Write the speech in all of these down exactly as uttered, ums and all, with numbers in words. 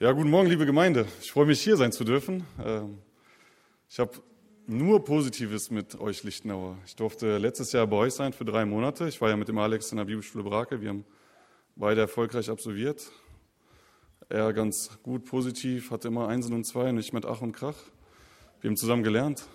Ja, guten Morgen, liebe Gemeinde. Ich freue mich, hier sein zu dürfen. Ich habe nur Positives mit euch Lichtenauer. Ich durfte letztes Jahr bei euch sein für drei Monate. Ich war ja mit dem Alex in der Bibelschule Brakel. Wir haben beide erfolgreich absolviert. Er ganz gut, positiv, hatte immer Einsen und Zweien, nicht mit Ach und Krach. Wir haben zusammen gelernt.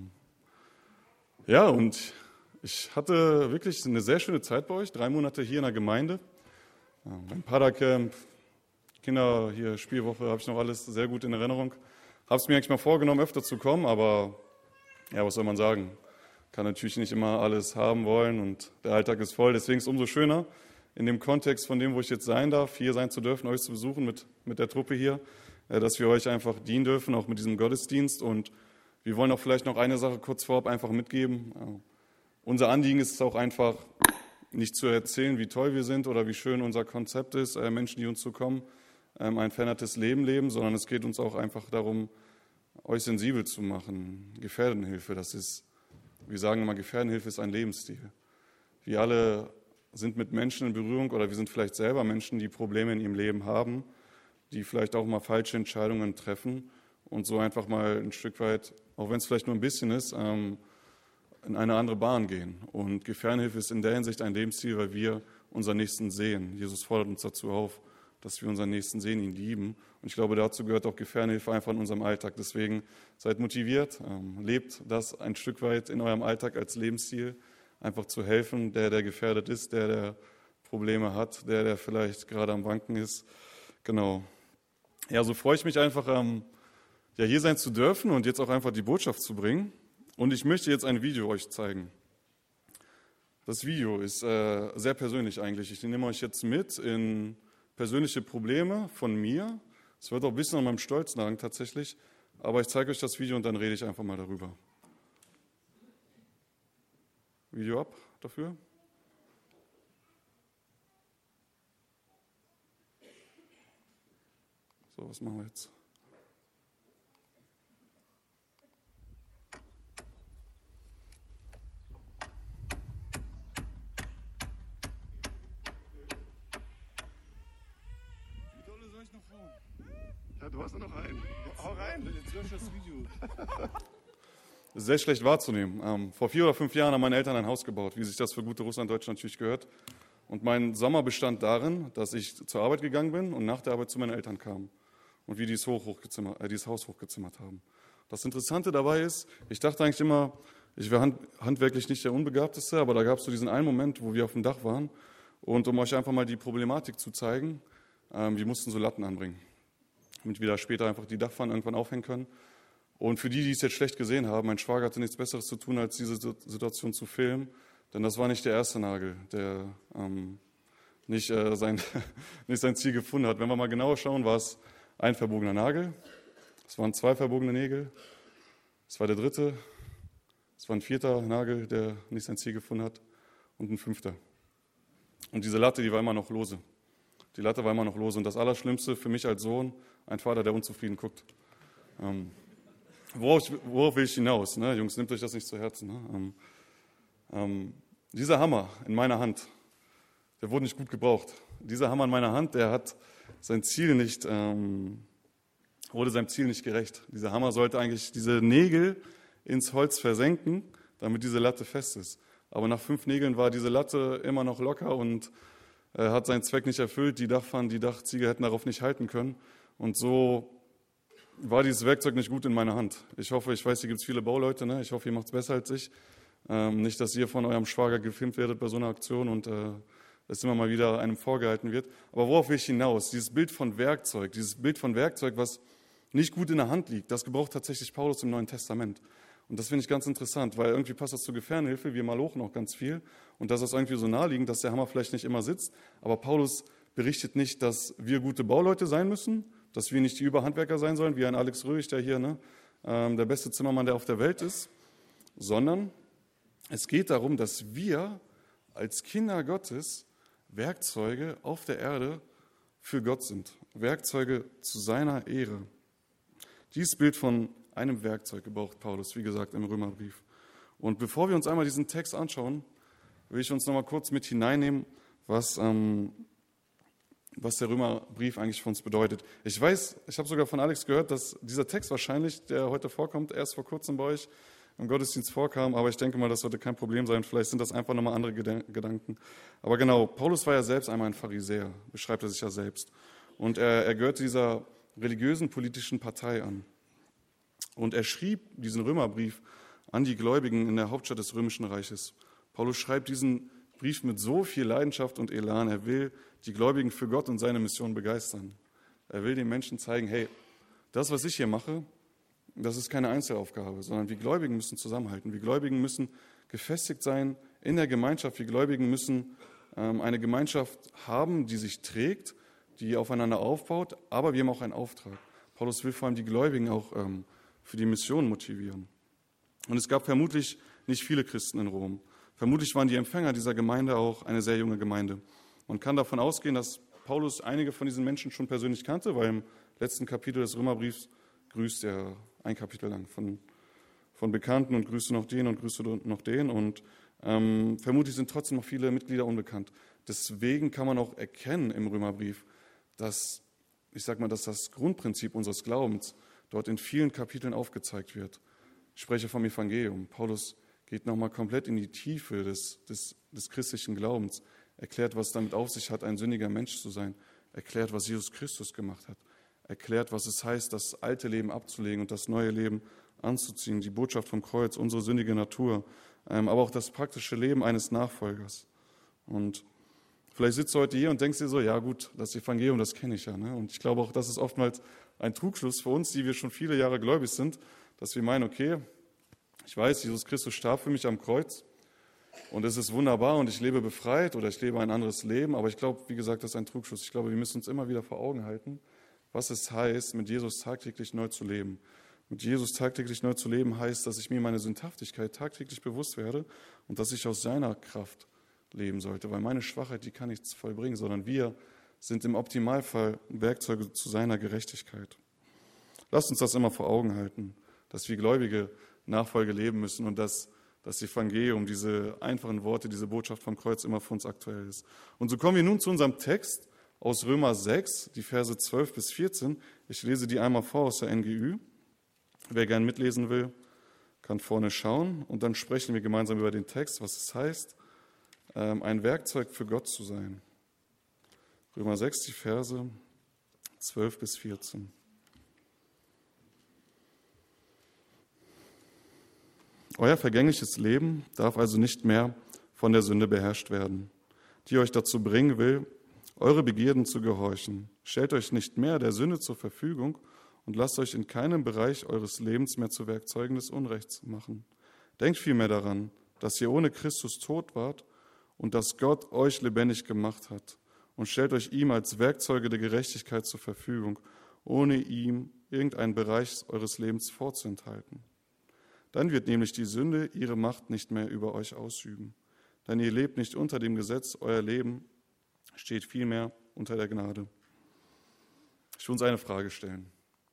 Ja, und ich hatte wirklich eine sehr schöne Zeit bei euch. Drei Monate hier in der Gemeinde. Beim Padercamp, Kinder, hier Spielwoche, habe ich noch alles sehr gut in Erinnerung. Habe es mir eigentlich mal vorgenommen, öfter zu kommen, aber ja, was soll man sagen? Kann natürlich nicht immer alles haben wollen und der Alltag ist voll. Deswegen ist es umso schöner, in dem Kontext von dem, wo ich jetzt sein darf, hier sein zu dürfen, euch zu besuchen mit, mit der Truppe hier, dass wir euch einfach dienen dürfen, auch mit diesem Gottesdienst. Und wir wollen auch vielleicht noch eine Sache kurz vorab einfach mitgeben. Unser Anliegen ist es auch einfach, nicht zu erzählen, wie toll wir sind oder wie schön unser Konzept ist, Menschen, die uns zukommen, ein verändertes Leben leben, sondern es geht uns auch einfach darum, euch sensibel zu machen. Gefährdenhilfe, das ist, wir sagen immer, Gefährdenhilfe ist ein Lebensstil. Wir alle sind mit Menschen in Berührung oder wir sind vielleicht selber Menschen, die Probleme in ihrem Leben haben, die vielleicht auch mal falsche Entscheidungen treffen und so einfach mal ein Stück weit, auch wenn es vielleicht nur ein bisschen ist, in eine andere Bahn gehen. Und Gefährdenhilfe ist in der Hinsicht ein Lebensstil, weil wir unseren Nächsten sehen. Jesus fordert uns dazu auf, dass wir unseren Nächsten sehen, ihn lieben. Und ich glaube, dazu gehört auch Gefährdenhilfe einfach in unserem Alltag. Deswegen seid motiviert, ähm, lebt das ein Stück weit in eurem Alltag als Lebensstil, einfach zu helfen, der, der gefährdet ist, der, der Probleme hat, der, der vielleicht gerade am Wanken ist. Genau. Ja, so freue ich mich einfach, ähm, ja, hier sein zu dürfen und jetzt auch einfach die Botschaft zu bringen. Und ich möchte jetzt ein Video euch zeigen. Das Video ist äh, sehr persönlich eigentlich. Ich nehme euch jetzt mit in persönliche Probleme von mir. Es wird auch ein bisschen an meinem Stolz nagen tatsächlich, aber ich zeige euch das Video und dann rede ich einfach mal darüber. Video ab dafür. So, was machen wir jetzt? Ja, du hast nur noch einen. Hau rein. Jetzt lösch das Video. Sehr schlecht wahrzunehmen. Ähm, vor vier oder fünf Jahren haben meine Eltern ein Haus gebaut, wie sich das für gute Russlanddeutsche natürlich gehört. Und mein Sommer bestand darin, dass ich zur Arbeit gegangen bin und nach der Arbeit zu meinen Eltern kam. Und wir dieses, Hoch hochgezimmert, äh, dieses Haus hochgezimmert haben. Das Interessante dabei ist, ich dachte eigentlich immer, ich wäre hand, handwerklich nicht der Unbegabteste, aber da gab es so diesen einen Moment, wo wir auf dem Dach waren. Und um euch einfach mal die Problematik zu zeigen, ähm, wir mussten so Latten anbringen, damit wir da später einfach die Dachpfannen irgendwann aufhängen können. Und für die, die es jetzt schlecht gesehen haben, mein Schwager hatte nichts Besseres zu tun, als diese Situation zu filmen, denn das war nicht der erste Nagel, der ähm, nicht, äh, sein, nicht sein Ziel gefunden hat. Wenn wir mal genauer schauen, war es ein verbogener Nagel, es waren zwei verbogene Nägel, es war der dritte, es war ein vierter Nagel, der nicht sein Ziel gefunden hat und ein fünfter. Und diese Latte, die war immer noch lose. Die Latte war immer noch lose. Und das Allerschlimmste für mich als Sohn, ein Vater, der unzufrieden guckt. Ähm, worauf, worauf will ich hinaus? Ne? Jungs, nehmt euch das nicht zu Herzen. Ne? Ähm, ähm, dieser Hammer in meiner Hand, der wurde nicht gut gebraucht. Dieser Hammer in meiner Hand, der hat sein Ziel nicht, ähm, wurde seinem Ziel nicht gerecht. Dieser Hammer sollte eigentlich diese Nägel ins Holz versenken, damit diese Latte fest ist. Aber nach fünf Nägeln war diese Latte immer noch locker und äh, hat seinen Zweck nicht erfüllt. Die Dachpfannen, die Dachziegel hätten darauf nicht halten können. Und so war dieses Werkzeug nicht gut in meiner Hand. Ich hoffe, ich weiß, hier gibt es viele Bauleute, ne? Ich hoffe, ihr macht es besser als ich. Ähm, nicht, dass ihr von eurem Schwager gefilmt werdet bei so einer Aktion und äh, es immer mal wieder einem vorgehalten wird. Aber worauf will ich hinaus? Dieses Bild von Werkzeug, dieses Bild von Werkzeug, was nicht gut in der Hand liegt, das gebraucht tatsächlich Paulus im Neuen Testament. Und das finde ich ganz interessant, weil irgendwie passt das zur Gefährdenhilfe. Wir malochen auch ganz viel. Und das ist irgendwie so naheliegend, dass der Hammer vielleicht nicht immer sitzt. Aber Paulus berichtet nicht, dass wir gute Bauleute sein müssen, dass wir nicht die Überhandwerker sein sollen, wie ein Alex Röhrig, der hier ne, ähm, der beste Zimmermann, der auf der Welt ist, sondern es geht darum, dass wir als Kinder Gottes Werkzeuge auf der Erde für Gott sind. Werkzeuge zu seiner Ehre. Dieses Bild von einem Werkzeug gebraucht Paulus, wie gesagt, im Römerbrief. Und bevor wir uns einmal diesen Text anschauen, will ich uns noch mal kurz mit hineinnehmen, was, ähm, was der Römerbrief eigentlich für uns bedeutet. Ich weiß, ich habe sogar von Alex gehört, dass dieser Text wahrscheinlich, der heute vorkommt, erst vor kurzem bei euch im Gottesdienst vorkam, aber ich denke mal, das sollte kein Problem sein. Vielleicht sind das einfach nochmal andere Gedanken. Aber genau, Paulus war ja selbst einmal ein Pharisäer, beschreibt er sich ja selbst. Und er, er gehört dieser religiösen politischen Partei an. Und er schrieb diesen Römerbrief an die Gläubigen in der Hauptstadt des Römischen Reiches. Paulus schreibt diesen Brief mit so viel Leidenschaft und Elan. Er will die Gläubigen für Gott und seine Mission begeistern. Er will den Menschen zeigen, hey, das, was ich hier mache, das ist keine Einzelaufgabe, sondern wir Gläubigen müssen zusammenhalten. Wir Gläubigen müssen gefestigt sein in der Gemeinschaft. Wir Gläubigen müssen ähm, eine Gemeinschaft haben, die sich trägt, die aufeinander aufbaut, aber wir haben auch einen Auftrag. Paulus will vor allem die Gläubigen auch ähm, für die Mission motivieren. Und es gab vermutlich nicht viele Christen in Rom. Vermutlich waren die Empfänger dieser Gemeinde auch eine sehr junge Gemeinde. Man kann davon ausgehen, dass Paulus einige von diesen Menschen schon persönlich kannte, weil im letzten Kapitel des Römerbriefs grüßt er ein Kapitel lang von, von Bekannten und grüße noch den und grüße noch den. Und ähm, vermutlich sind trotzdem noch viele Mitglieder unbekannt. Deswegen kann man auch erkennen im Römerbrief, dass, ich sag mal, dass das Grundprinzip unseres Glaubens dort in vielen Kapiteln aufgezeigt wird. Ich spreche vom Evangelium. Paulus geht nochmal komplett in die Tiefe des, des, des christlichen Glaubens, erklärt, was damit auf sich hat, ein sündiger Mensch zu sein, erklärt, was Jesus Christus gemacht hat, erklärt, was es heißt, das alte Leben abzulegen und das neue Leben anzuziehen, die Botschaft vom Kreuz, unsere sündige Natur, ähm, aber auch das praktische Leben eines Nachfolgers. Und vielleicht sitzt du heute hier und denkst dir so, ja gut, das Evangelium, das kenne ich ja. Ne? Und ich glaube auch, das ist oftmals ein Trugschluss für uns, die wir schon viele Jahre gläubig sind, dass wir meinen, okay, ich weiß, Jesus Christus starb für mich am Kreuz und es ist wunderbar und ich lebe befreit oder ich lebe ein anderes Leben, aber ich glaube, wie gesagt, das ist ein Trugschluss. Ich glaube, wir müssen uns immer wieder vor Augen halten, was es heißt, mit Jesus tagtäglich neu zu leben. Mit Jesus tagtäglich neu zu leben heißt, dass ich mir meine Sündhaftigkeit tagtäglich bewusst werde und dass ich aus seiner Kraft leben sollte, weil meine Schwachheit, die kann nichts vollbringen, sondern wir sind im Optimalfall Werkzeuge zu seiner Gerechtigkeit. Lasst uns das immer vor Augen halten, dass wir Gläubige Nachfolge leben müssen und dass das Evangelium, diese einfachen Worte, diese Botschaft vom Kreuz immer für uns aktuell ist. Und so kommen wir nun zu unserem Text aus Römer sechs, die Verse zwölf bis vierzehn. Ich lese die einmal vor aus der N G Ü. Wer gern mitlesen will, kann vorne schauen und dann sprechen wir gemeinsam über den Text, was es heißt, ein Werkzeug für Gott zu sein. Römer sechs, die Verse zwölf bis vierzehn. Euer vergängliches Leben darf also nicht mehr von der Sünde beherrscht werden, die euch dazu bringen will, eure Begierden zu gehorchen. Stellt euch nicht mehr der Sünde zur Verfügung und lasst euch in keinem Bereich eures Lebens mehr zu Werkzeugen des Unrechts machen. Denkt vielmehr daran, dass ihr ohne Christus tot wart und dass Gott euch lebendig gemacht hat. Und stellt euch ihm als Werkzeuge der Gerechtigkeit zur Verfügung, ohne ihm irgendeinen Bereich eures Lebens vorzuenthalten. Dann wird nämlich die Sünde ihre Macht nicht mehr über euch ausüben. Denn ihr lebt nicht unter dem Gesetz, euer Leben steht vielmehr unter der Gnade. Ich will uns eine Frage stellen.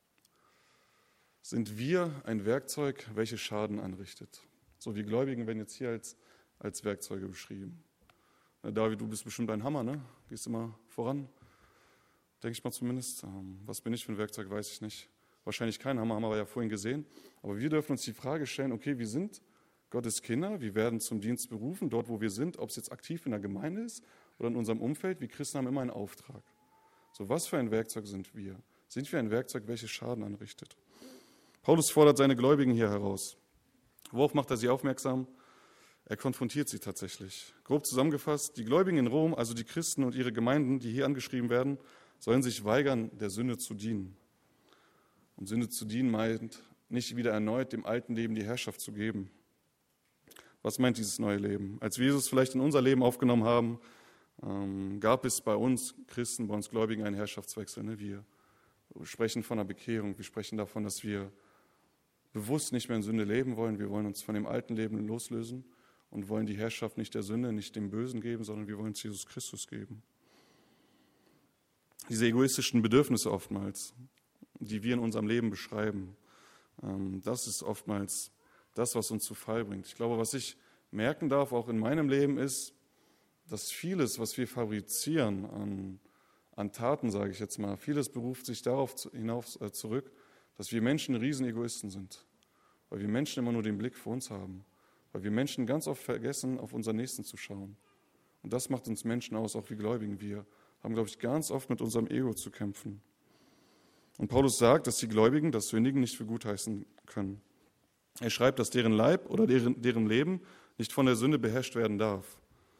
Sind wir ein Werkzeug, welches Schaden anrichtet? So, wir Gläubigen werden jetzt hier als, als Werkzeuge beschrieben. Na, David, du bist bestimmt ein Hammer, ne? Gehst immer voran. Denke ich mal zumindest. Ähm, was bin ich für ein Werkzeug, weiß ich nicht. Wahrscheinlich kein Hammer, haben wir ja vorhin gesehen. Aber wir dürfen uns die Frage stellen, okay, wir sind Gottes Kinder, wir werden zum Dienst berufen, dort wo wir sind, ob es jetzt aktiv in der Gemeinde ist oder in unserem Umfeld. Wir Christen haben immer einen Auftrag. So, was für ein Werkzeug sind wir? Sind wir ein Werkzeug, welches Schaden anrichtet? Paulus fordert seine Gläubigen hier heraus. Worauf macht er sie aufmerksam? Er konfrontiert sie tatsächlich. Grob zusammengefasst, die Gläubigen in Rom, also die Christen und ihre Gemeinden, die hier angeschrieben werden, sollen sich weigern, der Sünde zu dienen. Und Sünde zu dienen meint, nicht wieder erneut dem alten Leben die Herrschaft zu geben. Was meint dieses neue Leben? Als wir Jesus vielleicht in unser Leben aufgenommen haben, ähm, gab es bei uns Christen, bei uns Gläubigen einen Herrschaftswechsel. Ne? Wir sprechen von einer Bekehrung, wir sprechen davon, dass wir bewusst nicht mehr in Sünde leben wollen. Wir wollen uns von dem alten Leben loslösen und wollen die Herrschaft nicht der Sünde, nicht dem Bösen geben, sondern wir wollen es Jesus Christus geben. Diese egoistischen Bedürfnisse oftmals, die wir in unserem Leben beschreiben, das ist oftmals das, was uns zu Fall bringt. Ich glaube, was ich merken darf, auch in meinem Leben, ist, dass vieles, was wir fabrizieren an, an Taten, sage ich jetzt mal. Vieles beruft sich darauf hinauf äh, zurück, dass wir Menschen Riesenegoisten sind, weil wir Menschen immer nur den Blick für uns haben, weil wir Menschen ganz oft vergessen, auf unseren Nächsten zu schauen. Und das macht uns Menschen aus, auch wie Gläubigen. Wir haben, glaube ich, ganz oft mit unserem Ego zu kämpfen. Und Paulus sagt, dass die Gläubigen das Sündigen nicht für gut heißen können. Er schreibt, dass deren Leib oder deren, deren Leben nicht von der Sünde beherrscht werden darf.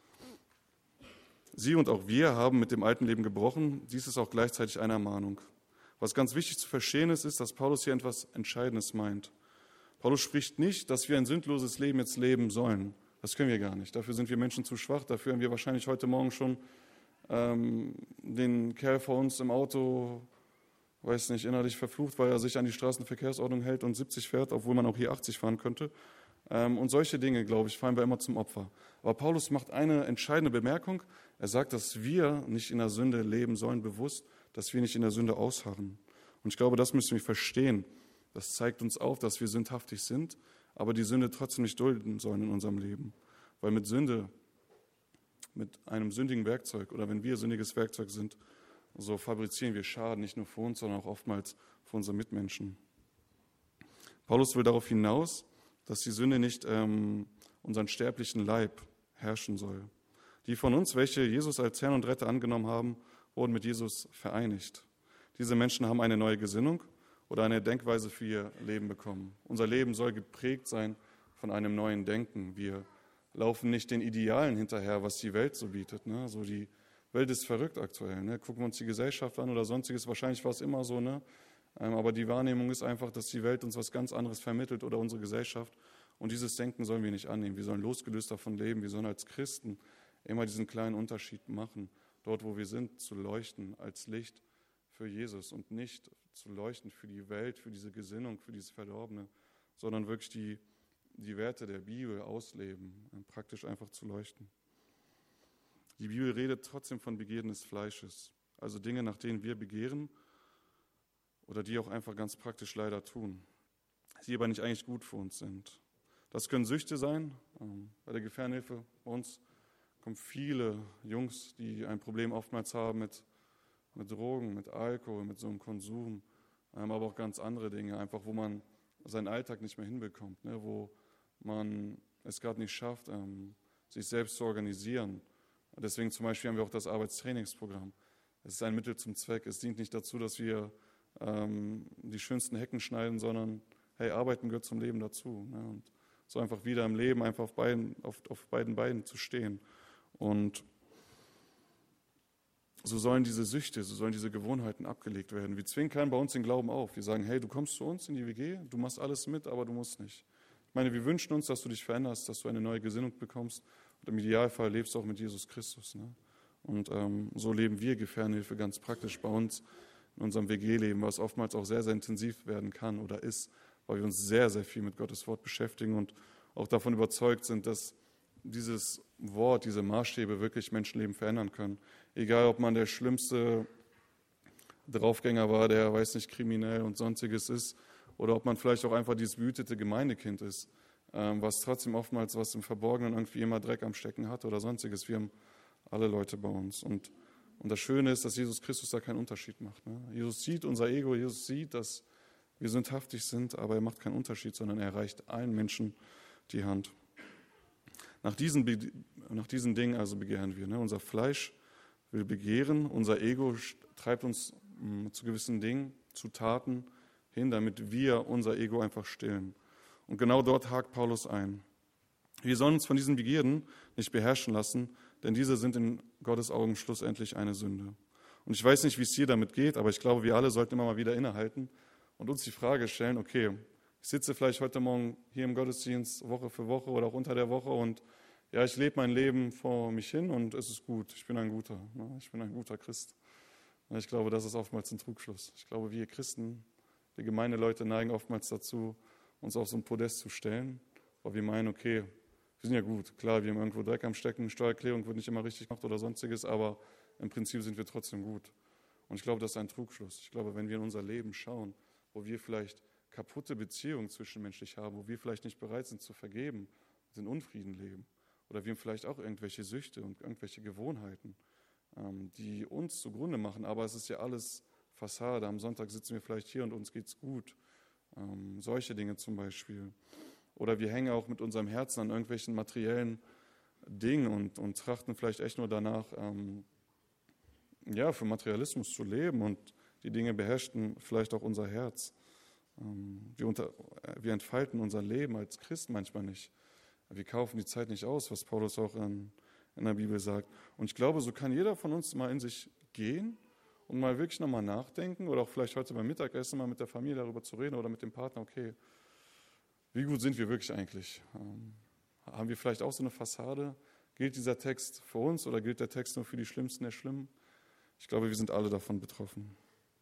Sie und auch wir haben mit dem alten Leben gebrochen. Dies ist auch gleichzeitig eine Ermahnung. Was ganz wichtig zu verstehen ist, ist, dass Paulus hier etwas Entscheidendes meint. Paulus spricht nicht, dass wir ein sündloses Leben jetzt leben sollen. Das können wir gar nicht. Dafür sind wir Menschen zu schwach. Dafür haben wir wahrscheinlich heute Morgen schon ähm, den Kerl vor uns im Auto, weiß nicht, innerlich verflucht, weil er sich an die Straßenverkehrsordnung hält und siebzig fährt, obwohl man auch hier achtzig fahren könnte. Ähm, und solche Dinge, glaube ich, fallen wir immer zum Opfer. Aber Paulus macht eine entscheidende Bemerkung. Er sagt, dass wir nicht in der Sünde leben sollen, bewusst, dass wir nicht in der Sünde ausharren. Und ich glaube, das müssen wir verstehen. Das zeigt uns auf, dass wir sündhaftig sind, aber die Sünde trotzdem nicht dulden sollen in unserem Leben. Weil mit Sünde, mit einem sündigen Werkzeug oder wenn wir sündiges Werkzeug sind, so fabrizieren wir Schaden, nicht nur für uns, sondern auch oftmals für unsere Mitmenschen. Paulus will darauf hinaus, dass die Sünde nicht ähm, unseren sterblichen Leib herrschen soll. Die von uns, welche Jesus als Herrn und Retter angenommen haben, wurden mit Jesus vereinigt. Diese Menschen haben eine neue Gesinnung oder eine Denkweise für ihr Leben bekommen. Unser Leben soll geprägt sein von einem neuen Denken. Wir laufen nicht den Idealen hinterher, was die Welt so bietet. Ne? So die Welt ist verrückt aktuell. Ne? Gucken wir uns die Gesellschaft an oder sonstiges. Wahrscheinlich war es immer so. Ne? Ähm, aber die Wahrnehmung ist einfach, dass die Welt uns was ganz anderes vermittelt oder unsere Gesellschaft. Und dieses Denken sollen wir nicht annehmen. Wir sollen losgelöst davon leben. Wir sollen als Christen immer diesen kleinen Unterschied machen. Dort, wo wir sind, zu leuchten als Licht für Jesus und nicht zu leuchten für die Welt, für diese Gesinnung, für dieses Verdorbene, sondern wirklich die, die Werte der Bibel ausleben, praktisch einfach zu leuchten. Die Bibel redet trotzdem von Begierden des Fleisches, also Dinge, nach denen wir begehren oder die auch einfach ganz praktisch leider tun, die aber nicht eigentlich gut für uns sind. Das können Süchte sein. Bei der Gefährdenhilfe bei uns kommen viele Jungs, die ein Problem oftmals haben mit, mit Drogen, mit Alkohol, mit so einem Konsum, aber auch ganz andere Dinge, einfach wo man seinen Alltag nicht mehr hinbekommt, ne, wo man es gerade nicht schafft, ähm, sich selbst zu organisieren. Deswegen zum Beispiel haben wir auch das Arbeitstrainingsprogramm. Es ist ein Mittel zum Zweck. Es dient nicht dazu, dass wir ähm, die schönsten Hecken schneiden, sondern hey, Arbeiten gehört zum Leben dazu. Ne, und so einfach wieder im Leben, einfach auf beiden, auf, auf beiden Beinen zu stehen. Und so sollen diese Süchte, so sollen diese Gewohnheiten abgelegt werden. Wir zwingen keinen bei uns den Glauben auf. Wir sagen, hey, du kommst zu uns in die W G, du machst alles mit, aber du musst nicht. Ich meine, wir wünschen uns, dass du dich veränderst, dass du eine neue Gesinnung bekommst. Und im Idealfall lebst du auch mit Jesus Christus. Ne? Und ähm, so leben wir Gefährdenhilfe ganz praktisch bei uns in unserem W G-Leben, was oftmals auch sehr, sehr intensiv werden kann oder ist, weil wir uns sehr, sehr viel mit Gottes Wort beschäftigen und auch davon überzeugt sind, dass dieses Wort, diese Maßstäbe wirklich Menschenleben verändern können. Egal, ob man der schlimmste Draufgänger war, der, weiß nicht, kriminell und sonstiges ist, oder ob man vielleicht auch einfach dieses wütete Gemeindekind ist, ähm, was trotzdem oftmals was im Verborgenen irgendwie immer Dreck am Stecken hat oder sonstiges. Wir haben alle Leute bei uns. Und, und das Schöne ist, dass Jesus Christus da keinen Unterschied macht. Ne? Jesus sieht unser Ego, Jesus sieht, dass wir sündhaftig sind, aber er macht keinen Unterschied, sondern er reicht allen Menschen die Hand. Nach diesen, nach diesen Dingen also begehren wir. Ne? Unser Fleisch will begehren, unser Ego treibt uns mh, zu gewissen Dingen, zu Taten hin, damit wir unser Ego einfach stillen. Und genau dort hakt Paulus ein. Wir sollen uns von diesen Begierden nicht beherrschen lassen, denn diese sind in Gottes Augen schlussendlich eine Sünde. Und ich weiß nicht, wie es dir damit geht, aber ich glaube, wir alle sollten immer mal wieder innehalten und uns die Frage stellen, okay, ich sitze vielleicht heute Morgen hier im Gottesdienst Woche für Woche oder auch unter der Woche und ja, ich lebe mein Leben vor mich hin und es ist gut. Ich bin ein guter, ne? Ich bin ein guter Christ. Und ich glaube, das ist oftmals ein Trugschluss. Ich glaube, wir Christen, die Gemeindeleute neigen oftmals dazu, uns auf so ein Podest zu stellen, weil wir meinen, okay, wir sind ja gut. Klar, wir haben irgendwo Dreck am Stecken, Steuererklärung wird nicht immer richtig gemacht oder sonstiges, aber im Prinzip sind wir trotzdem gut. Und ich glaube, das ist ein Trugschluss. Ich glaube, wenn wir in unser Leben schauen, wo wir vielleicht kaputte Beziehungen zwischenmenschlich haben, wo wir vielleicht nicht bereit sind zu vergeben und in Unfrieden leben, oder wir haben vielleicht auch irgendwelche Süchte und irgendwelche Gewohnheiten, ähm, die uns zugrunde machen. Aber es ist ja alles Fassade. Am Sonntag sitzen wir vielleicht hier und uns geht's gut. Ähm, solche Dinge zum Beispiel. Oder wir hängen auch mit unserem Herzen an irgendwelchen materiellen Dingen und, und trachten vielleicht echt nur danach, ähm, ja, für Materialismus zu leben, und die Dinge beherrschen vielleicht auch unser Herz. Ähm, wir, unter, wir entfalten unser Leben als Christen manchmal nicht. Wir kaufen die Zeit nicht aus, was Paulus auch in, in der Bibel sagt. Und ich glaube, so kann jeder von uns mal in sich gehen und mal wirklich nochmal nachdenken oder auch vielleicht heute beim Mittagessen mal mit der Familie darüber zu reden oder mit dem Partner, okay, wie gut sind wir wirklich eigentlich? Ähm, haben wir vielleicht auch so eine Fassade? Gilt dieser Text für uns oder gilt der Text nur für die Schlimmsten der Schlimmen? Ich glaube, wir sind alle davon betroffen.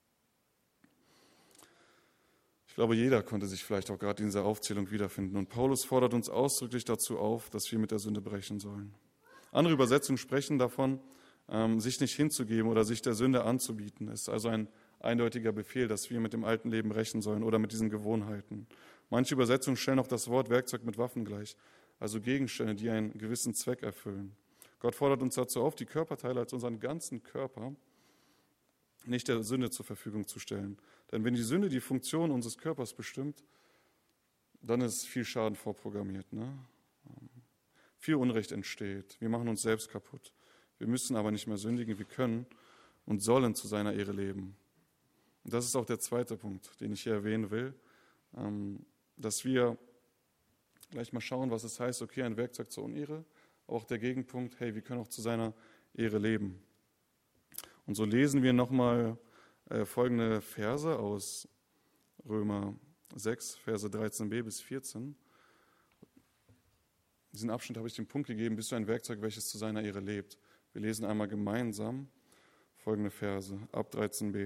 Ich glaube, jeder konnte sich vielleicht auch gerade in dieser Aufzählung wiederfinden. Und Paulus fordert uns ausdrücklich dazu auf, dass wir mit der Sünde brechen sollen. Andere Übersetzungen sprechen davon, ähm, sich nicht hinzugeben oder sich der Sünde anzubieten. Es ist also ein eindeutiger Befehl, dass wir mit dem alten Leben brechen sollen oder mit diesen Gewohnheiten. Manche Übersetzungen stellen auch das Wort Werkzeug mit Waffen gleich, also Gegenstände, die einen gewissen Zweck erfüllen. Gott fordert uns dazu auf, die Körperteile als unseren ganzen Körper nicht der Sünde zur Verfügung zu stellen. Denn wenn die Sünde die Funktion unseres Körpers bestimmt, dann ist viel Schaden vorprogrammiert. Ne? Viel Unrecht entsteht. Wir machen uns selbst kaputt. Wir müssen aber nicht mehr sündigen. Wir können und sollen zu seiner Ehre leben. Und das ist auch der zweite Punkt, den ich hier erwähnen will, dass wir gleich mal schauen, was es heißt, okay, ein Werkzeug zur Unehre. Auch der Gegenpunkt, hey, wir können auch zu seiner Ehre leben. Und so lesen wir nochmal äh, folgende Verse aus Römer sechs, Verse dreizehn b bis vierzehn. Diesen Abschnitt habe ich den Punkt gegeben, bist du ein Werkzeug, welches zu seiner Ehre lebt. Wir lesen einmal gemeinsam folgende Verse ab dreizehn b.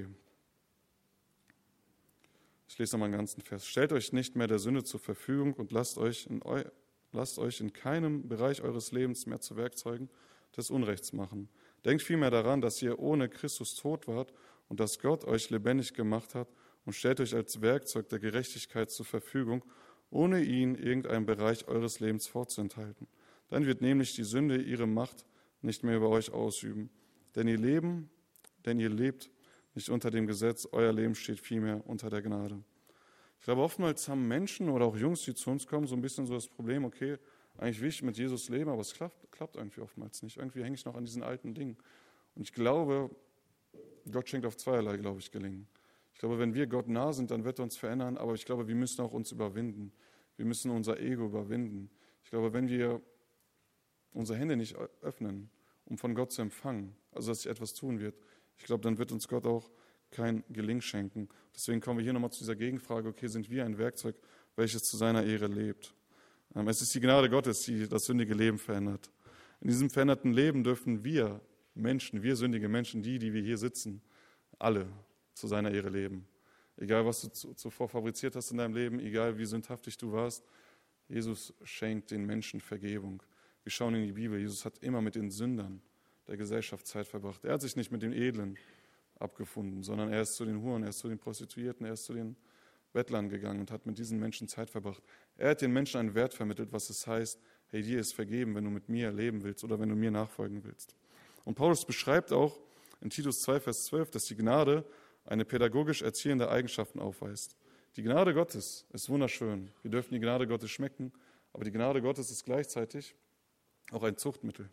Ich lese nochmal einen ganzen Vers. Stellt euch nicht mehr der Sünde zur Verfügung und lasst euch in, eu, lasst euch in keinem Bereich eures Lebens mehr zu Werkzeugen des Unrechts machen. Denkt vielmehr daran, dass ihr ohne Christus tot wart und dass Gott euch lebendig gemacht hat, und stellt euch als Werkzeug der Gerechtigkeit zur Verfügung, ohne ihn irgendeinen Bereich eures Lebens vorzuenthalten. Dann wird nämlich die Sünde ihre Macht nicht mehr über euch ausüben. Denn ihr Leben, denn ihr lebt nicht unter dem Gesetz, euer Leben steht vielmehr unter der Gnade. Ich glaube, oftmals haben Menschen oder auch Jungs, die zu uns kommen, so ein bisschen so das Problem, okay, eigentlich will ich mit Jesus leben, aber es klappt, klappt irgendwie oftmals nicht. Irgendwie hänge ich noch an diesen alten Dingen. Und ich glaube, Gott schenkt auf zweierlei, glaube ich, Gelingen. Ich glaube, wenn wir Gott nah sind, dann wird er uns verändern, aber ich glaube, wir müssen auch uns überwinden. Wir müssen unser Ego überwinden. Ich glaube, wenn wir unsere Hände nicht öffnen, um von Gott zu empfangen, also dass sich etwas tun wird, ich glaube, dann wird uns Gott auch kein Gelingen schenken. Deswegen kommen wir hier nochmal zu dieser Gegenfrage, okay, sind wir ein Werkzeug, welches zu seiner Ehre lebt? Es ist die Gnade Gottes, die das sündige Leben verändert. In diesem veränderten Leben dürfen wir Menschen, wir sündige Menschen, die, die wir hier sitzen, alle zu seiner Ehre leben. Egal, was du zuvor fabriziert hast in deinem Leben, egal wie sündhaftig du warst, Jesus schenkt den Menschen Vergebung. Wir schauen in die Bibel, Jesus hat immer mit den Sündern der Gesellschaft Zeit verbracht. Er hat sich nicht mit den Edlen abgefunden, sondern er ist zu den Huren, er ist zu den Prostituierten, er ist zu den Bettlern gegangen und hat mit diesen Menschen Zeit verbracht. Er hat den Menschen einen Wert vermittelt, was es heißt, hey, dir ist vergeben, wenn du mit mir leben willst oder wenn du mir nachfolgen willst. Und Paulus beschreibt auch in Titus zwei, Vers zwölf, dass die Gnade eine pädagogisch erziehende Eigenschaften aufweist. Die Gnade Gottes ist wunderschön. Wir dürfen die Gnade Gottes schmecken, aber die Gnade Gottes ist gleichzeitig auch ein Zuchtmittel.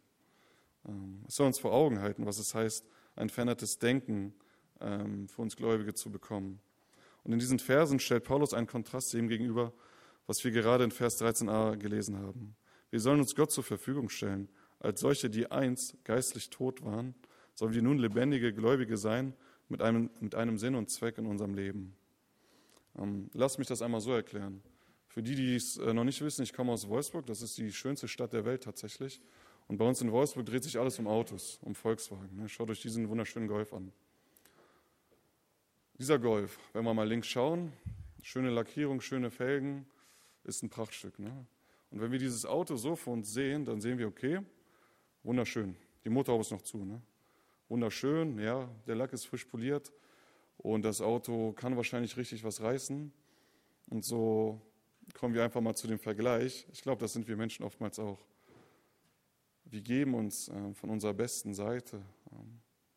Es soll uns vor Augen halten, was es heißt, ein verändertes Denken für uns Gläubige zu bekommen. Und in diesen Versen stellt Paulus einen Kontrast dem gegenüber, was wir gerade in Vers dreizehn a gelesen haben. Wir sollen uns Gott zur Verfügung stellen. Als solche, die einst geistlich tot waren, sollen wir nun lebendige Gläubige sein, mit einem, mit einem Sinn und Zweck in unserem Leben. Ähm, lass mich das einmal so erklären. Für die, die es äh, noch nicht wissen, ich komme aus Wolfsburg, das ist die schönste Stadt der Welt tatsächlich. Und bei uns in Wolfsburg dreht sich alles um Autos, um Volkswagen. Ne? Schaut euch diesen wunderschönen Golf an. Dieser Golf, wenn wir mal links schauen, schöne Lackierung, schöne Felgen, ist ein Prachtstück. Ne? Und wenn wir dieses Auto so vor uns sehen, dann sehen wir, okay, wunderschön. Die Motorhaube ist noch zu. Ne? Wunderschön, ja, der Lack ist frisch poliert und das Auto kann wahrscheinlich richtig was reißen. Und so kommen wir einfach mal zu dem Vergleich. Ich glaube, das sind wir Menschen oftmals auch. Wir geben uns äh, von unserer besten Seite. Ähm,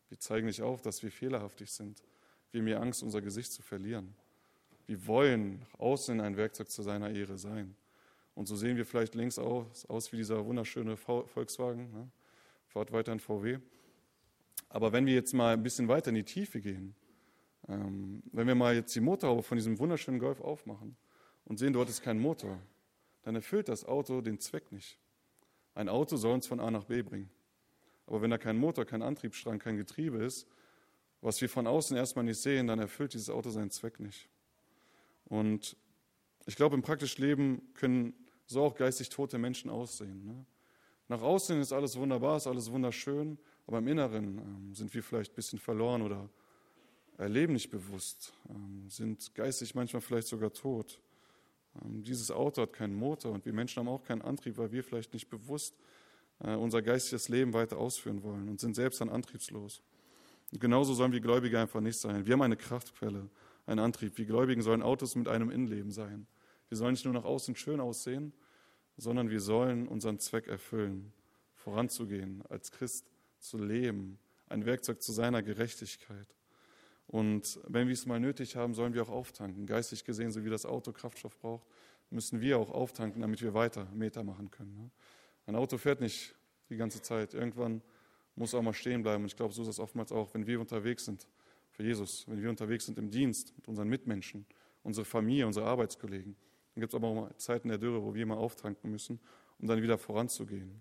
Wir zeigen nicht auf, dass wir fehlerhaftig sind. Wir haben hier Angst, unser Gesicht zu verlieren. Wir wollen nach außen ein Werkzeug zu seiner Ehre sein. Und so sehen wir vielleicht links aus, aus wie dieser wunderschöne Volkswagen, ne? Fahrt weiter in V W. Aber wenn wir jetzt mal ein bisschen weiter in die Tiefe gehen, ähm, wenn wir mal jetzt die Motorhaube von diesem wunderschönen Golf aufmachen und sehen, dort ist kein Motor, dann erfüllt das Auto den Zweck nicht. Ein Auto soll uns von A nach B bringen. Aber wenn da kein Motor, kein Antriebsstrang, kein Getriebe ist, was wir von außen erstmal nicht sehen, dann erfüllt dieses Auto seinen Zweck nicht. Und ich glaube, im praktischen Leben können so auch geistig tote Menschen aussehen. Ne? Nach außen ist alles wunderbar, ist alles wunderschön, aber im Inneren ähm, sind wir vielleicht ein bisschen verloren oder erleben nicht bewusst, ähm, sind geistig manchmal vielleicht sogar tot. Ähm, dieses Auto hat keinen Motor und wir Menschen haben auch keinen Antrieb, weil wir vielleicht nicht bewusst äh, unser geistiges Leben weiter ausführen wollen und sind selbst dann antriebslos. Und genauso sollen wir Gläubige einfach nicht sein. Wir haben eine Kraftquelle, einen Antrieb. Wir Gläubigen sollen Autos mit einem Innenleben sein. Wir sollen nicht nur nach außen schön aussehen, sondern wir sollen unseren Zweck erfüllen, voranzugehen, als Christ zu leben, ein Werkzeug zu seiner Gerechtigkeit. Und wenn wir es mal nötig haben, sollen wir auch auftanken. Geistig gesehen, so wie das Auto Kraftstoff braucht, müssen wir auch auftanken, damit wir weiter Meter machen können. Ein Auto fährt nicht die ganze Zeit. Irgendwann muss auch mal stehen bleiben. Und ich glaube, so ist es oftmals auch, wenn wir unterwegs sind für Jesus, wenn wir unterwegs sind im Dienst mit unseren Mitmenschen, unsere Familie, unsere Arbeitskollegen. Dann gibt es aber auch mal Zeiten der Dürre, wo wir mal auftanken müssen, um dann wieder voranzugehen.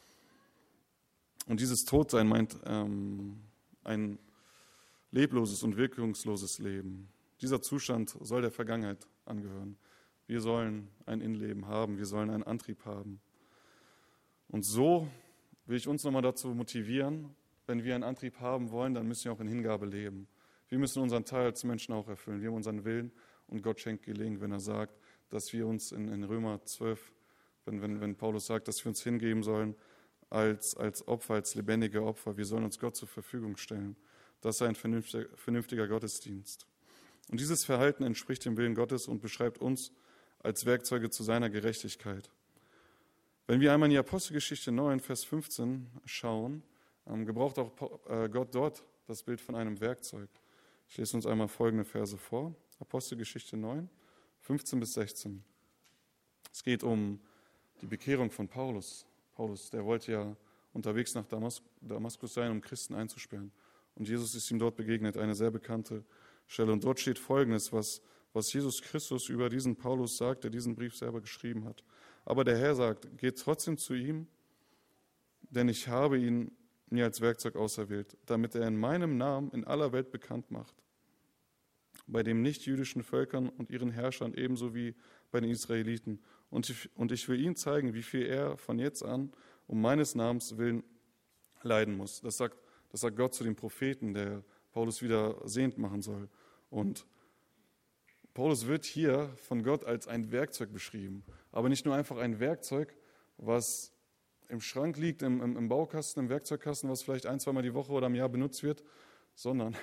Und dieses Todsein meint ähm, ein lebloses und wirkungsloses Leben. Dieser Zustand soll der Vergangenheit angehören. Wir sollen ein Innenleben haben, wir sollen einen Antrieb haben. Und so will ich uns nochmal dazu motivieren, wenn wir einen Antrieb haben wollen, dann müssen wir auch in Hingabe leben. Wir müssen unseren Teil als Menschen auch erfüllen. Wir haben unseren Willen und Gott schenkt Gelingen, wenn er sagt, dass wir uns in, in Römer zwölf, wenn, wenn, wenn Paulus sagt, dass wir uns hingeben sollen als, als Opfer, als lebendige Opfer. Wir sollen uns Gott zur Verfügung stellen. Das sei ein vernünftiger, vernünftiger Gottesdienst. Und dieses Verhalten entspricht dem Willen Gottes und beschreibt uns als Werkzeuge zu seiner Gerechtigkeit. Wenn wir einmal in die Apostelgeschichte neun, Vers fünfzehn schauen, ähm, gebraucht auch äh, Gott dort das Bild von einem Werkzeug. Ich lese uns einmal folgende Verse vor. Apostelgeschichte neun, fünfzehn bis sechzehn. Es geht um die Bekehrung von Paulus. Paulus, der wollte ja unterwegs nach Damas- Damaskus sein, um Christen einzusperren. Und Jesus ist ihm dort begegnet, eine sehr bekannte Stelle. Und dort steht Folgendes, was, was Jesus Christus über diesen Paulus sagt, der diesen Brief selber geschrieben hat. Aber der Herr sagt, geht trotzdem zu ihm, denn ich habe ihn mir als Werkzeug auserwählt, damit er in meinem Namen in aller Welt bekannt macht. Bei den nichtjüdischen Völkern und ihren Herrschern ebenso wie bei den Israeliten. Und ich, und ich will ihnen zeigen, wie viel er von jetzt an um meines Namens willen leiden muss. Das sagt, das sagt Gott zu dem Propheten, der Paulus wieder sehend machen soll. Und Paulus wird hier von Gott als ein Werkzeug beschrieben. Aber nicht nur einfach ein Werkzeug, was im Schrank liegt, im, im, im Baukasten, im Werkzeugkasten, was vielleicht ein, zweimal die Woche oder im Jahr benutzt wird, sondern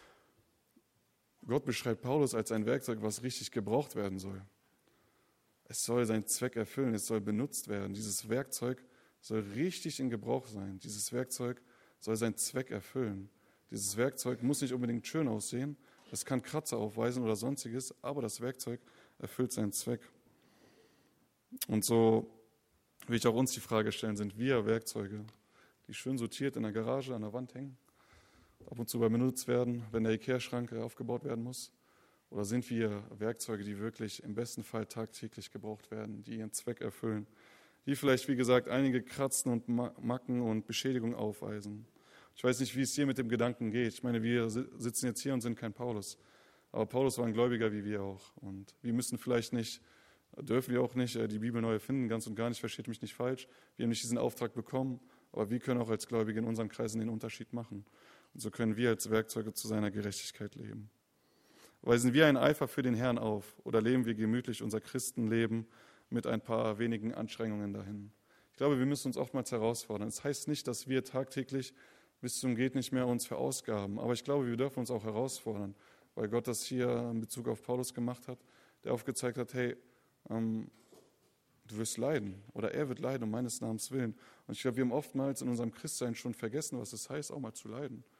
Gott beschreibt Paulus als ein Werkzeug, was richtig gebraucht werden soll. Es soll seinen Zweck erfüllen, es soll benutzt werden. Dieses Werkzeug soll richtig in Gebrauch sein. Dieses Werkzeug soll seinen Zweck erfüllen. Dieses Werkzeug muss nicht unbedingt schön aussehen, es kann Kratzer aufweisen oder sonstiges, aber das Werkzeug erfüllt seinen Zweck. Und so will ich auch uns die Frage stellen, sind wir Werkzeuge, die schön sortiert in der Garage an der Wand hängen, ab und zu mal benutzt werden, wenn der Ikea-Schrank aufgebaut werden muss? Oder sind wir Werkzeuge, die wirklich im besten Fall tagtäglich gebraucht werden, die ihren Zweck erfüllen, die vielleicht, wie gesagt, einige Kratzen und Macken und Beschädigungen aufweisen? Ich weiß nicht, wie es dir mit dem Gedanken geht. Ich meine, wir sitzen jetzt hier und sind kein Paulus. Aber Paulus war ein Gläubiger wie wir auch. Und wir müssen vielleicht nicht, dürfen wir auch nicht die Bibel neu erfinden, ganz und gar nicht, versteht mich nicht falsch. Wir haben nicht diesen Auftrag bekommen, aber wir können auch als Gläubige in unseren Kreisen den Unterschied machen. Und so können wir als Werkzeuge zu seiner Gerechtigkeit leben. Weisen wir einen Eifer für den Herrn auf oder leben wir gemütlich unser Christenleben mit ein paar wenigen Anstrengungen dahin? Ich glaube, wir müssen uns oftmals herausfordern. Es das heißt nicht, dass wir tagtäglich bis zum geht nicht mehr uns verausgaben. Aber ich glaube, wir dürfen uns auch herausfordern, weil Gott das hier in Bezug auf Paulus gemacht hat, der aufgezeigt hat, hey, ähm, du wirst leiden oder er wird leiden um meines Namens willen. Und ich glaube, wir haben oftmals in unserem Christsein schon vergessen, was es heißt, auch mal zu leiden.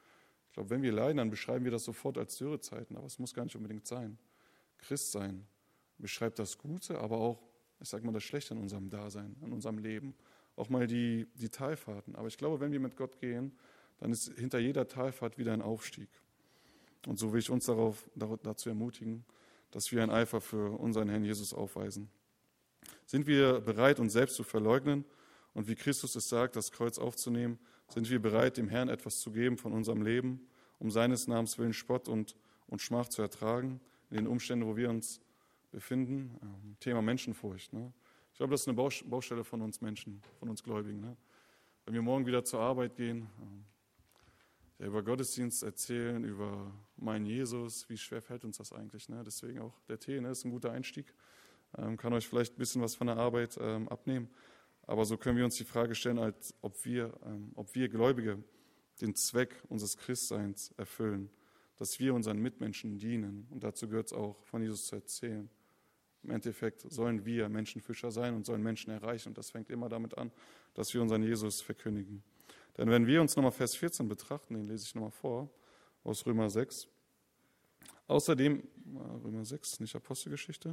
Ich glaube, wenn wir leiden, dann beschreiben wir das sofort als Dürrezeiten, aber es muss gar nicht unbedingt sein. Christ sein beschreibt das Gute, aber auch, ich sage mal, das Schlechte in unserem Dasein, in unserem Leben. Auch mal die, die Talfahrten. Aber ich glaube, wenn wir mit Gott gehen, dann ist hinter jeder Talfahrt wieder ein Aufstieg. Und so will ich uns darauf, dazu ermutigen, dass wir einen Eifer für unseren Herrn Jesus aufweisen. Sind wir bereit, uns selbst zu verleugnen und wie Christus es sagt, das Kreuz aufzunehmen? Sind wir bereit, dem Herrn etwas zu geben von unserem Leben, um seines Namens willen Spott und, und Schmach zu ertragen, in den Umständen, wo wir uns befinden? Ähm, Thema Menschenfurcht. Ne? Ich glaube, das ist eine Baustelle von uns Menschen, von uns Gläubigen. Ne? Wenn wir morgen wieder zur Arbeit gehen, ähm, ja, über Gottesdienst erzählen, über meinen Jesus, wie schwer fällt uns das eigentlich? Ne? Deswegen auch der Tee, ne? Ist ein guter Einstieg. Ähm, kann euch vielleicht ein bisschen was von der Arbeit ähm, abnehmen. Aber so können wir uns die Frage stellen, als ob wir, ähm, ob wir Gläubige den Zweck unseres Christseins erfüllen, dass wir unseren Mitmenschen dienen. Und dazu gehört es auch, von Jesus zu erzählen. Im Endeffekt sollen wir Menschenfischer sein und sollen Menschen erreichen. Und das fängt immer damit an, dass wir unseren Jesus verkündigen. Denn wenn wir uns nochmal Vers vierzehn betrachten, den lese ich nochmal vor, aus Römer sechs. Außerdem, Römer sechs, nicht Apostelgeschichte.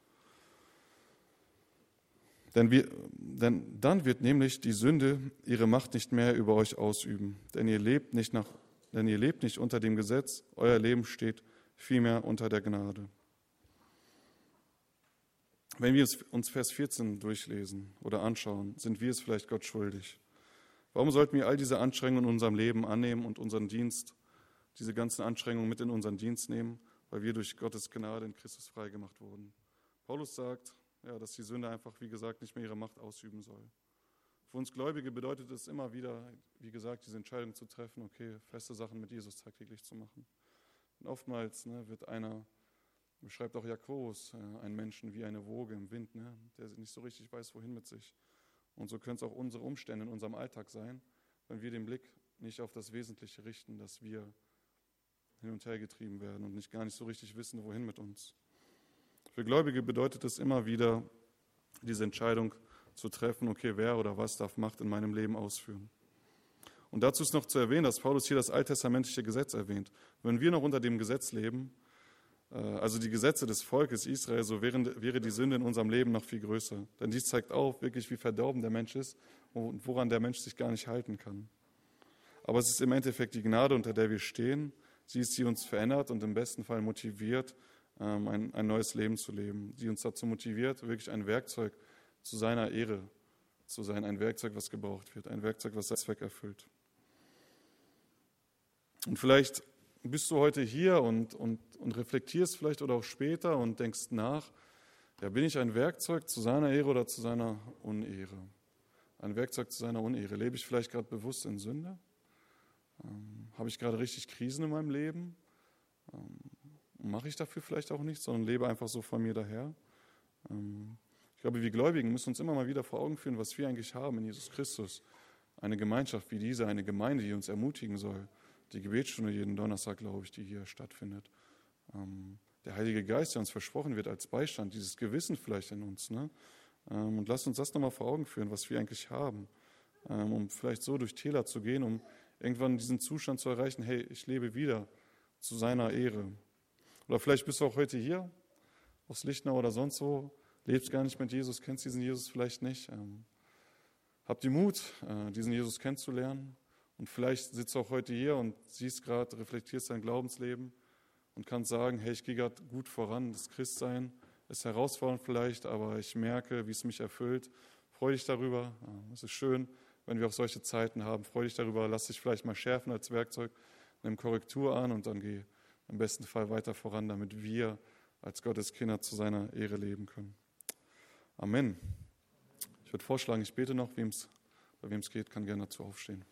Denn, wir, denn dann wird nämlich die Sünde ihre Macht nicht mehr über euch ausüben. Denn ihr lebt nicht, nach, denn ihr lebt nicht unter dem Gesetz, euer Leben steht vielmehr unter der Gnade. Wenn wir uns Vers vierzehn durchlesen oder anschauen, sind wir es vielleicht Gott schuldig. Warum sollten wir all diese Anstrengungen in unserem Leben annehmen und unseren Dienst, diese ganzen Anstrengungen mit in unseren Dienst nehmen, weil wir durch Gottes Gnade in Christus freigemacht wurden? Paulus sagt, ja, dass die Sünde einfach, wie gesagt, nicht mehr ihre Macht ausüben soll. Für uns Gläubige bedeutet es immer wieder, wie gesagt, diese Entscheidung zu treffen, okay, feste Sachen mit Jesus tagtäglich zu machen. Und oftmals ne, wird einer, beschreibt auch Jakobus, äh, einen Menschen wie eine Woge im Wind, ne, der nicht so richtig weiß, wohin mit sich. Und so können es auch unsere Umstände in unserem Alltag sein, wenn wir den Blick nicht auf das Wesentliche richten, dass wir hin und her getrieben werden und nicht gar nicht so richtig wissen, wohin mit uns. Für Gläubige bedeutet es immer wieder, diese Entscheidung zu treffen, okay, wer oder was darf Macht in meinem Leben ausführen. Und dazu ist noch zu erwähnen, dass Paulus hier das alttestamentliche Gesetz erwähnt. Wenn wir noch unter dem Gesetz leben, also die Gesetze des Volkes Israel, so wäre, wäre die Sünde in unserem Leben noch viel größer. Denn dies zeigt auf, wirklich, wie verdorben der Mensch ist und woran der Mensch sich gar nicht halten kann. Aber es ist im Endeffekt die Gnade, unter der wir stehen. Sie ist, die uns verändert und im besten Fall motiviert, ein, ein neues Leben zu leben. Die uns dazu motiviert, wirklich ein Werkzeug zu seiner Ehre zu sein. Ein Werkzeug, was gebraucht wird. Ein Werkzeug, was seinen Zweck erfüllt. Und vielleicht bist du heute hier und, und, und reflektierst vielleicht oder auch später und denkst nach, ja, bin ich ein Werkzeug zu seiner Ehre oder zu seiner Unehre? Ein Werkzeug zu seiner Unehre. Lebe ich vielleicht gerade bewusst in Sünde? Ähm, habe ich gerade richtig Krisen in meinem Leben? Ähm, mache ich dafür vielleicht auch nichts, sondern lebe einfach so von mir daher? Ähm, ich glaube, wir Gläubigen müssen uns immer mal wieder vor Augen führen, was wir eigentlich haben in Jesus Christus. Eine Gemeinschaft wie diese, eine Gemeinde, die uns ermutigen soll. Die Gebetsstunde jeden Donnerstag, glaube ich, die hier stattfindet. Ähm, der Heilige Geist, der uns versprochen wird als Beistand, dieses Gewissen vielleicht in uns. Ne? Ähm, und lasst uns das nochmal vor Augen führen, was wir eigentlich haben. Ähm, um vielleicht so durch Täler zu gehen, um irgendwann diesen Zustand zu erreichen, hey, ich lebe wieder zu seiner Ehre. Oder vielleicht bist du auch heute hier, aus Lichtnau oder sonst wo, lebst gar nicht mit Jesus, kennst diesen Jesus vielleicht nicht. Ähm, habt die Mut, äh, diesen Jesus kennenzulernen. Und vielleicht sitzt du auch heute hier und siehst gerade, reflektierst dein Glaubensleben und kannst sagen, hey, ich gehe gerade gut voran, das Christsein ist herausfordernd vielleicht, aber ich merke, wie es mich erfüllt. Freu dich darüber, es ist schön, wenn wir auch solche Zeiten haben. Freu dich darüber, lass dich vielleicht mal schärfen als Werkzeug, nimm Korrektur an und dann geh im besten Fall weiter voran, damit wir als Gottes Kinder zu seiner Ehre leben können. Amen. Ich würde vorschlagen, ich bete noch, wem's, bei wem es geht, kann gerne dazu aufstehen.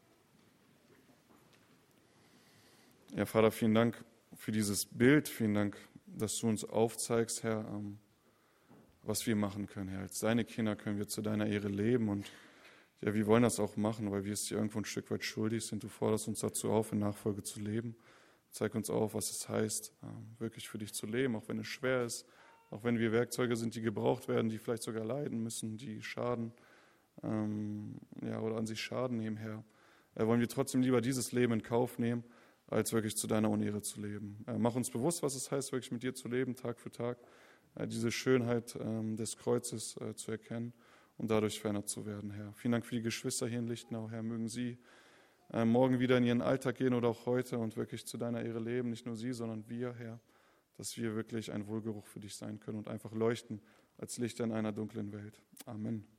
Ja, Vater, vielen Dank für dieses Bild. Vielen Dank, dass du uns aufzeigst, Herr, was wir machen können, Herr. Als deine Kinder können wir zu deiner Ehre leben. Und ja, wir wollen das auch machen, weil wir es dir irgendwo ein Stück weit schuldig sind. Du forderst uns dazu auf, in Nachfolge zu leben. Zeig uns auf, was es heißt, wirklich für dich zu leben, auch wenn es schwer ist. Auch wenn wir Werkzeuge sind, die gebraucht werden, die vielleicht sogar leiden müssen, die schaden, ähm, ja, oder an sich Schaden nehmen, Herr. Wollen wir trotzdem lieber dieses Leben in Kauf nehmen, als wirklich zu deiner Unehre zu leben. Äh, mach uns bewusst, was es heißt, wirklich mit dir zu leben, Tag für Tag, äh, diese Schönheit äh, des Kreuzes äh, zu erkennen und dadurch verändert zu werden, Herr. Vielen Dank für die Geschwister hier in Lichtenau, Herr. Mögen sie äh, morgen wieder in ihren Alltag gehen oder auch heute und wirklich zu deiner Ehre leben, nicht nur sie, sondern wir, Herr, dass wir wirklich ein Wohlgeruch für dich sein können und einfach leuchten als Lichter in einer dunklen Welt. Amen.